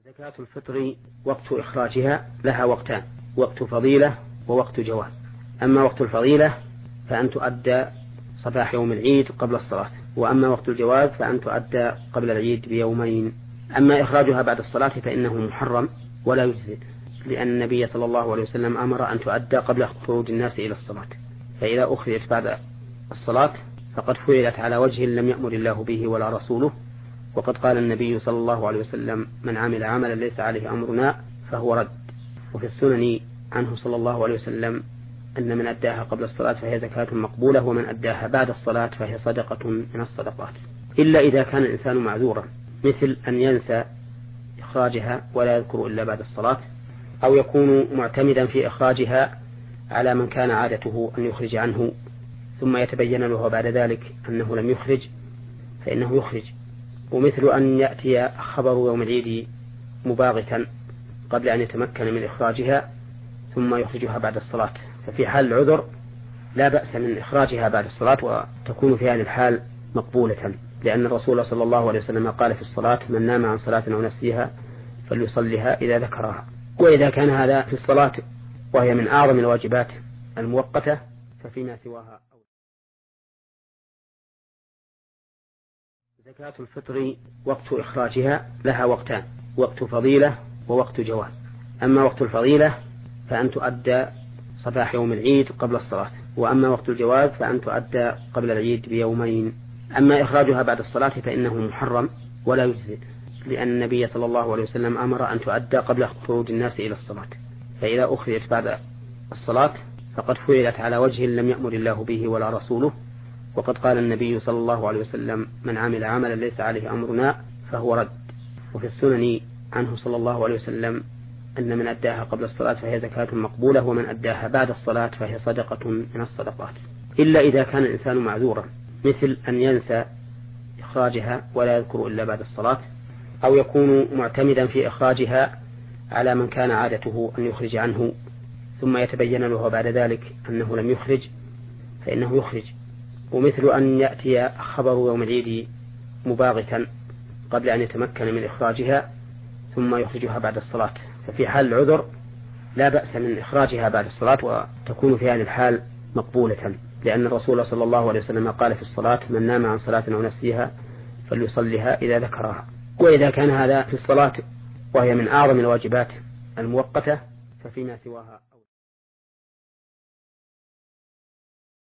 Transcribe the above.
زكاة الفطر وقت إخراجها لها وقتان: وقت فضيلة ووقت جواز. أما وقت الفضيلة فأن تؤدى صباح يوم العيد قبل الصلاة، وأما وقت الجواز فأن تؤدى قبل العيد بيومين. أما إخراجها بعد الصلاة فإنه محرم ولا يجزئ، لأن النبي صلى الله عليه وسلم أمر أن تؤدى قبل خروج الناس إلى الصلاة، فإذا أخرجت بعد الصلاة فقد فعلت على وجه لم يأمر الله به ولا رسوله. وقد قال النبي صلى الله عليه وسلم: من عمل عملا ليس عليه أمرنا فهو رد. وفي السنن عنه صلى الله عليه وسلم أن من أداها قبل الصلاة فهي زكاة مقبولة، ومن أداها بعد الصلاة فهي صدقة من الصدقات، إلا إذا كان الإنسان معذورا، مثل أن ينسى إخراجها ولا يذكر إلا بعد الصلاة، أو يكون معتمدا في إخراجها على من كان عادته أن يخرج عنه ثم يتبين له بعد ذلك أنه لم يخرج فإنه يخرج. ومثل أن يأتي خبر يوم العيد مباغتا قبل أن يتمكن من إخراجها ثم يخرجها بعد الصلاة، ففي حال العذر لا بأس من إخراجها بعد الصلاة، وتكون في هذه الحال مقبولة، لأن الرسول صلى الله عليه وسلم قال في الصلاة: من نام عن صلاة أو نسيها فليصلها إذا ذكرها. وإذا كان هذا في الصلاة وهي من أعظم الواجبات المؤقتة ففيما سواها. زكاة الفطر وقت إخراجها لها وقتان: وقت فضيلة ووقت جواز. أما وقت الفضيلة فأن تؤدى صباح يوم العيد قبل الصلاة، وأما وقت الجواز فأن تؤدى قبل العيد بيومين. أما إخراجها بعد الصلاة فإنه محرم ولا يجزئ، لأن النبي صلى الله عليه وسلم أمر أن تؤدى قبل خروج الناس إلى الصلاة، فإذا أخرجت بعد الصلاة فقد فعلت على وجه لم يأمر الله به ولا رسوله. وقد قال النبي صلى الله عليه وسلم: من عمل عملا ليس عليه أمرنا فهو رد. وفي السنن عنه صلى الله عليه وسلم أن من أداها قبل الصلاة فهي زكاة مقبولة، ومن أداها بعد الصلاة فهي صدقة من الصدقات، إلا إذا كان الإنسان معذورا، مثل أن ينسى إخراجها ولا يذكر إلا بعد الصلاة، أو يكون معتمدا في إخراجها على من كان عادته أن يخرج عنه ثم يتبين له بعد ذلك أنه لم يخرج فإنه يخرج. ومثل أن يأتي خبر يوم العيد مباغتا قبل أن يتمكن من إخراجها ثم يخرجها بعد الصلاة، ففي حال العذر لا بأس من إخراجها بعد الصلاة، وتكون في هذه الحال مقبولة، لأن الرسول صلى الله عليه وسلم قال في الصلاة: من نام عن صلاة أو نسيها فليصلها إذا ذكرها. وإذا كان هذا في الصلاة وهي من أعظم الواجبات المؤقتة ففيما سواها